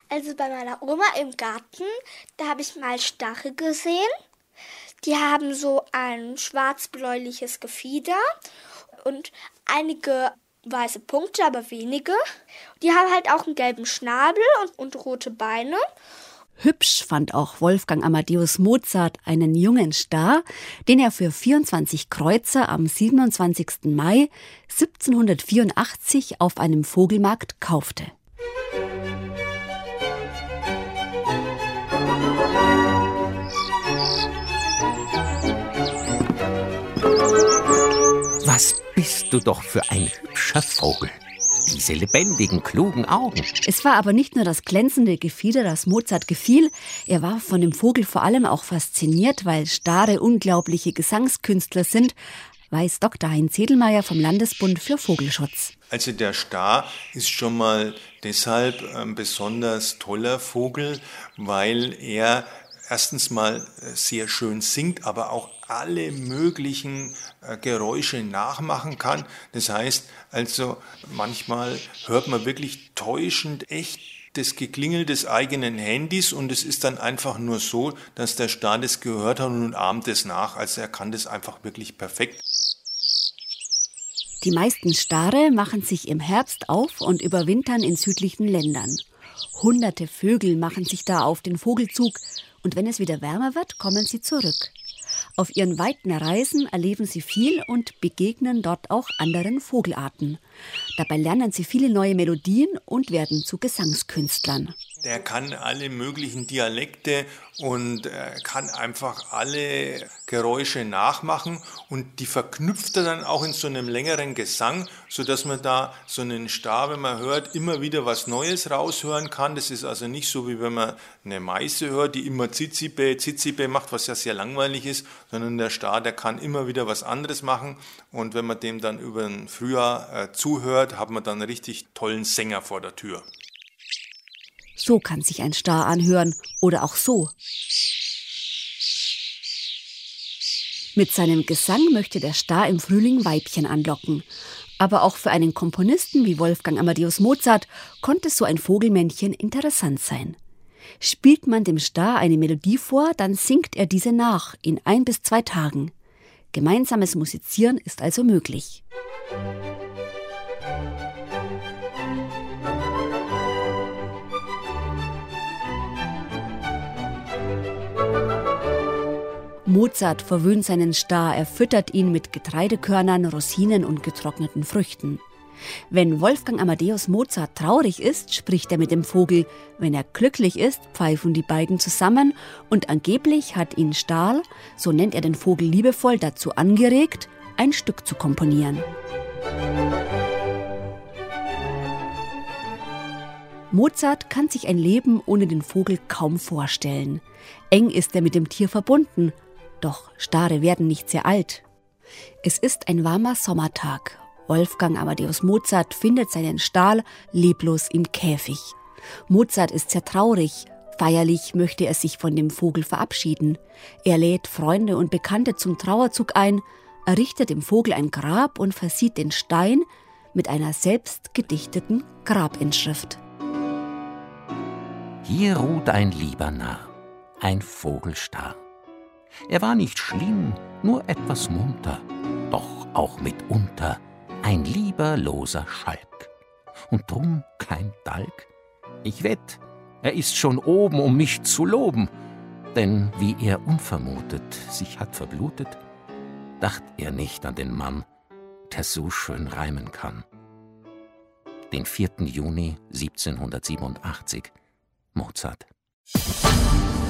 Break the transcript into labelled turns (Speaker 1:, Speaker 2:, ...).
Speaker 1: Also bei meiner Oma im Garten, da habe ich mal Stare gesehen. Die haben so ein schwarz-bläuliches Gefieder und einige weiße Punkte, aber wenige. Die haben halt auch einen gelben Schnabel und rote Beine.
Speaker 2: Hübsch fand auch Wolfgang Amadeus Mozart einen jungen Star, den er für 24 Kreuzer am 27. Mai 1784 auf einem Vogelmarkt kaufte.
Speaker 3: Was bist du doch für ein hübscher Vogel. Diese lebendigen, klugen Augen.
Speaker 2: Es war aber nicht nur das glänzende Gefieder, das Mozart gefiel. Er war von dem Vogel vor allem auch fasziniert, weil Stare unglaubliche Gesangskünstler sind, weiß Dr. Heinz Sedlmayr vom Landesbund für Vogelschutz.
Speaker 4: Also der Star ist schon mal deshalb ein besonders toller Vogel, weil er erstens mal sehr schön singt, aber auch alle möglichen Geräusche nachmachen kann. Das heißt also, manchmal hört man wirklich täuschend echt das Geklingel des eigenen Handys und es ist dann einfach nur so, dass der Star das gehört hat und ahmt es nach. Also er kann das einfach wirklich perfekt.
Speaker 2: Die meisten Stare machen sich im Herbst auf und überwintern in südlichen Ländern. Hunderte Vögel machen sich da auf den Vogelzug und wenn es wieder wärmer wird, kommen sie zurück. Auf ihren weiten Reisen erleben sie viel und begegnen dort auch anderen Vogelarten. Dabei lernen sie viele neue Melodien und werden zu Gesangskünstlern.
Speaker 4: Der kann alle möglichen Dialekte und kann einfach alle Geräusche nachmachen und die verknüpft er dann auch in so einem längeren Gesang, sodass man da so einen Star, wenn man hört, immer wieder was Neues raushören kann. Das ist also nicht so, wie wenn man eine Meise hört, die immer Zizibe, Zizibe macht, was ja sehr langweilig ist, sondern der Star, der kann immer wieder was anderes machen und wenn man dem dann über den Frühjahr zuhört, hat man dann einen richtig tollen Sänger vor der Tür.
Speaker 2: So kann sich ein Star anhören oder auch so. Mit seinem Gesang möchte der Star im Frühling Weibchen anlocken. Aber auch für einen Komponisten wie Wolfgang Amadeus Mozart konnte so ein Vogelmännchen interessant sein. Spielt man dem Star eine Melodie vor, dann singt er diese nach in 1 bis 2 Tagen. Gemeinsames Musizieren ist also möglich. Mozart verwöhnt seinen Star, er füttert ihn mit Getreidekörnern, Rosinen und getrockneten Früchten. Wenn Wolfgang Amadeus Mozart traurig ist, spricht er mit dem Vogel. Wenn er glücklich ist, pfeifen die beiden zusammen und angeblich hat ihn Stahl, so nennt er den Vogel liebevoll, dazu angeregt, ein Stück zu komponieren. Mozart kann sich ein Leben ohne den Vogel kaum vorstellen. Eng ist er mit dem Tier verbunden. Doch Stare werden nicht sehr alt. Es ist ein warmer Sommertag. Wolfgang Amadeus Mozart findet seinen Star leblos im Käfig. Mozart ist sehr traurig. Feierlich möchte er sich von dem Vogel verabschieden. Er lädt Freunde und Bekannte zum Trauerzug ein, errichtet dem Vogel ein Grab und versieht den Stein mit einer selbst gedichteten Grabinschrift.
Speaker 3: Hier ruht ein lieber Narr, ein Vogelstar. Er war nicht schlimm, nur etwas munter, doch auch mitunter ein lieber loser Schalk. Und drum kein Dalk. Ich wett, er ist schon oben, um mich zu loben, denn wie er unvermutet sich hat verblutet, dacht er nicht an den Mann, der so schön reimen kann. Den 4. Juni 1787, Mozart.